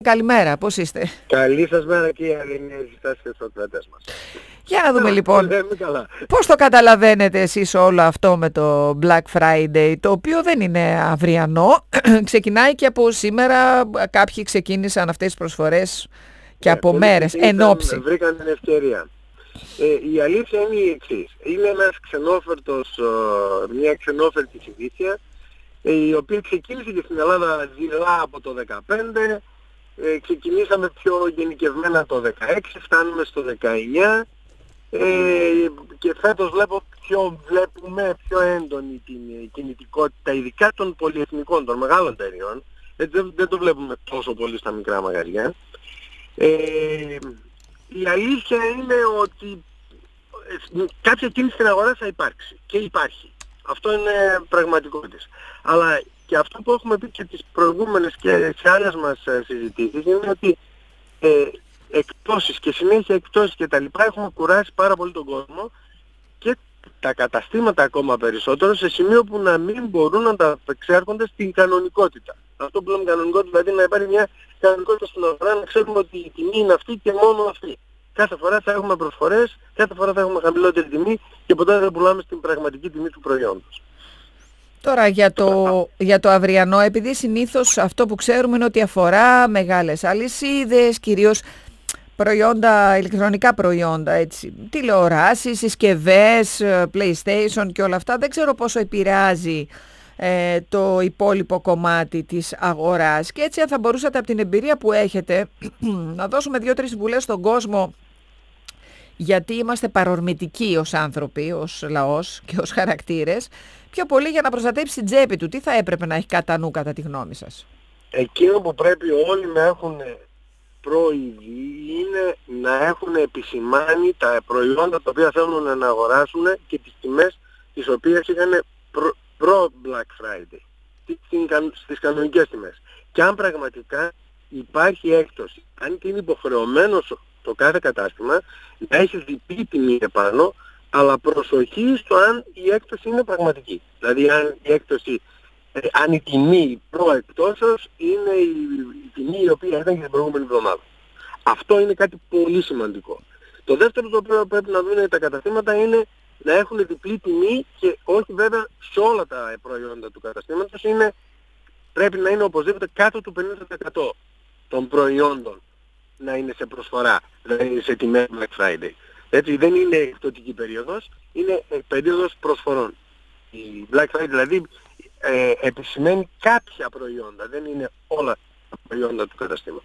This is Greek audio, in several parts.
καλημέρα. Πώς είστε? Καλή σας μέρα κύριε Αρίνη, και στους ακροατές μας. Για να δούμε λοιπόν, πώς το καταλαβαίνετε εσείς όλο αυτό με το Black Friday, το οποίο δεν είναι αυριανό, ξεκινάει και από σήμερα, κάποιοι ξεκίνησαν αυτές τις προσφορές και από μέρες, εν όψη. Βρήκαν την ευκαιρία. Η αλήθεια είναι η εξής. Είναι ένας ξενόφερτος, μια ξενόφερτη συνήθεια, η οποία ξεκίνησε και στην Ελλάδα δειλά από το 2015, ξεκινήσαμε πιο γενικευμένα το 2016, φτάνουμε στο 2019 και φέτος βλέπουμε πιο έντονη την κινητικότητα, ειδικά των πολυεθνικών, των μεγάλων εταιριών. Δεν το βλέπουμε τόσο πολύ στα μικρά μαγαζιά. Η αλήθεια είναι ότι κάποια κίνηση στην αγορά θα υπάρξει και υπάρχει. Αυτό είναι πραγματικότητα. Αλλά και αυτό που έχουμε πει και τις προηγούμενες και σε άλλες μας συζητήσεις είναι ότι εκτόσεις και συνέχεια εκτόσεις και τα λοιπά έχουμε κουράσει πάρα πολύ τον κόσμο και τα καταστήματα ακόμα περισσότερο σε σημείο που να μην μπορούν να τα εξέρχονται στην κανονικότητα. Αυτό που λέμε κανονικότητα, δηλαδή να υπάρχει μια κανονικότητα στην αγορά, να ξέρουμε ότι η τιμή είναι αυτή και μόνο αυτή. Κάθε φορά θα έχουμε προσφορές, κάθε φορά θα έχουμε χαμηλότερη τιμή και ποτέ δεν πουλάμε στην πραγματική τιμή του προϊόντος. Τώρα για το αυριανό, επειδή συνήθως αυτό που ξέρουμε είναι ότι αφορά μεγάλες αλυσίδες, κυρίως προϊόντα, ηλεκτρονικά προϊόντα, έτσι, τηλεοράσεις, συσκευές, PlayStation και όλα αυτά, δεν ξέρω πόσο επηρεάζει το υπόλοιπο κομμάτι της αγοράς. Και έτσι αν θα μπορούσατε από την εμπειρία που έχετε να δώσουμε 2-3 συμβουλές στον κόσμο, γιατί είμαστε παρορμητικοί ως άνθρωποι, ως λαός και ως χαρακτήρες, πιο πολύ για να προστατέψει την τσέπη του. Τι θα έπρεπε να έχει κατά νου κατά τη γνώμη σας? Εκείνο που πρέπει όλοι να έχουν προηγεί είναι να έχουν επισημάνει τα προϊόντα τα οποία θέλουν να αγοράσουν και τις τιμές τις οποίες είχαν προ Black Friday, στις κανονικές τιμές. Και αν πραγματικά υπάρχει έκπτωση, αν και είναι υποχρεωμένο το κάθε κατάστημα να έχει διπλή τιμή επάνω, αλλά προσοχή στο αν η έκπτωση είναι πραγματική. Δηλαδή αν η έκπτωση, αν η τιμή προεκπτώσεως είναι η τιμή η οποία ήταν και την προηγούμενη εβδομάδα. Αυτό είναι κάτι πολύ σημαντικό. Το δεύτερο το οποίο πρέπει να δουν τα καταστήματα είναι να έχουν διπλή τιμή και όχι βέβαια σε όλα τα προϊόντα του καταστήματος, πρέπει να είναι οπωσδήποτε κάτω του 50% των προϊόντων να είναι σε προσφορά, δηλαδή σε τιμές Black Friday. Έτσι δεν είναι εκπτωτική περίοδος, είναι περίοδος προσφορών. Η Black Friday δηλαδή επισημαίνει κάποια προϊόντα, δεν είναι όλα τα προϊόντα του καταστήματος.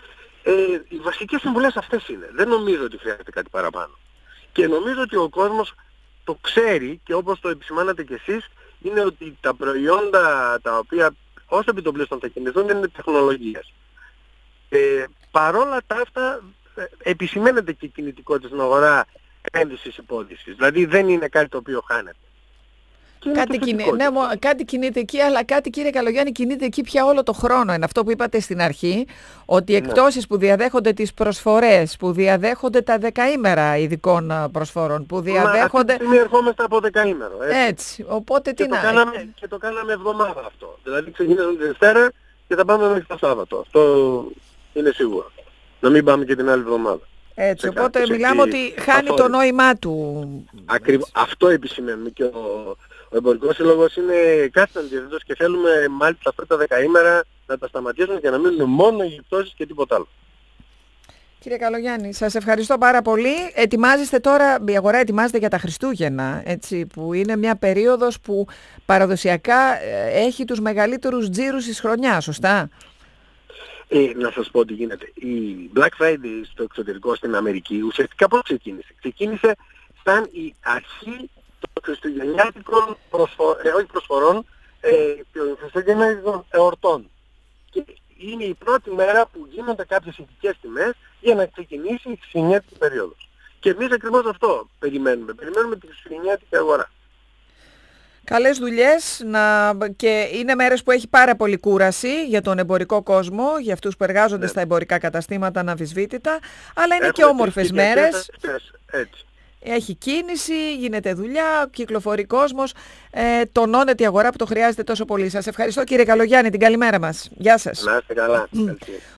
Οι βασικές συμβουλές αυτές είναι. Δεν νομίζω ότι χρειάζεται κάτι παραπάνω. Και νομίζω ότι ο κόσμος το ξέρει και όπως το επισημάνατε κι εσείς, είναι ότι τα προϊόντα τα οποία όσο επιτοπλίστων θα κινηθούν είναι τεχνολογίας. Παρόλα τα αυτά επισημαίνεται και η κινητικότητα στην αγορά επένδυσης υπόδυσης. Δηλαδή δεν είναι κάτι το οποίο χάνεται. Κάτι κινείται εκεί, αλλά κάτι, κύριε Καλογιάννη, κινείται εκεί πια όλο το χρόνο. Είναι αυτό που είπατε στην αρχή, ότι οι εκτόσεις που διαδέχονται τις προσφορές, που διαδέχονται τα δεκαήμερα ειδικών προσφορών, που διαδέχονται... Αυτή τη στιγμή ερχόμαστε από δεκαήμερο. Έτσι, οπότε τι να... Και το κάναμε εβδομάδα αυτό. Δηλαδή ξεκινήσαμε τη Δευτέρα και θα πάμε μέχρι το Σάββατο. Αυτό είναι σίγουρο. Να μην πάμε και την άλλη εβδομάδα. Έτσι, οπότε μιλάμε ότι χάνει το νόημά του. Αυτό επισημαίνουμε και ο Εμπορικός Σύλλογος είναι κάθε αντιθέτως και θέλουμε μάλιστα αυτά τα δεκαήμερα να τα σταματήσουμε και να μείνουν μόνο οι εκτόσεις και τίποτα άλλο. Κύριε Καλογιάννη, σας ευχαριστώ πάρα πολύ. Ετοιμάζεστε τώρα, η αγορά ετοιμάζεται για τα Χριστούγεννα, έτσι, που είναι μια περίοδος που παραδοσιακά έχει τους μεγαλύτερους τζίρους της χρονιάς, σωστά? Να σας πω τι γίνεται. Η Black Friday στο εξωτερικό στην Αμερική ουσιαστικά πώς ξεκίνησε? Ξεκίνησε σαν η αρχή των χριστουγεννιάτικων προσφορών των χριστουγεννιάτικων εορτών. Και είναι η πρώτη μέρα που γίνονται κάποιες ειδικές τιμές για να ξεκινήσει η χριστουγεννιάτικη περίοδος. Και εμείς ακριβώς αυτό περιμένουμε. Περιμένουμε τη χριστουγεννιάτικη αγορά. Καλές δουλειές και είναι μέρες που έχει πάρα πολύ κούραση για τον εμπορικό κόσμο, για αυτούς που εργάζονται στα εμπορικά καταστήματα αναμφισβήτητα, αλλά είναι και όμορφες μέρες. Έτσι. Έχει κίνηση, γίνεται δουλειά, κυκλοφορεί κόσμος, τονώνεται η αγορά που το χρειάζεται τόσο πολύ. Σας ευχαριστώ κύριε Καλογιάννη, την καλημέρα μας. Γεια σας. Να είστε καλά.